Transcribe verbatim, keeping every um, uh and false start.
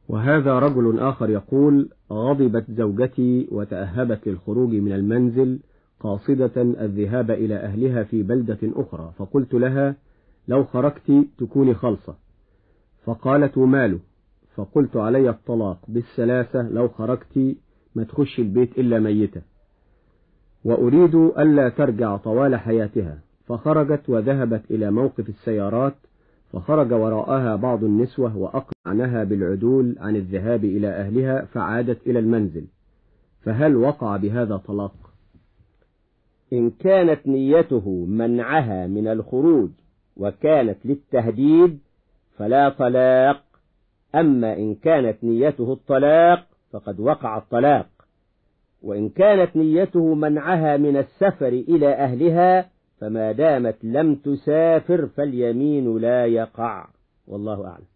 وهذا رجل آخر يقول: غضبت زوجتي وتأهبت للخروج من المنزل قاصدة الذهاب إلى أهلها في بلدة أخرى، فقلت لها: لو خرجت تكوني خلصة. فقالت: وماله؟ فقلت: علي الطلاق بالثلاثة لو خرجت، ما تخش البيت إلا ميتة، وأريد ألا ترجع طوال حياتها. فخرجت وذهبت إلى موقف السيارات، فخرج وراءها بعض النسوة وأقنعنها بالعدول عن الذهاب إلى أهلها، فعادت إلى المنزل. فهل وقع بهذا طلاق؟ إن كانت نيته منعها من الخروج وكانت للتهديد فلا طلاق، أما إن كانت نيته الطلاق فقد وقع الطلاق. وإن كانت نيته منعها من السفر إلى أهلها فما دامت لم تسافر فاليمين لا يقع، والله أعلم.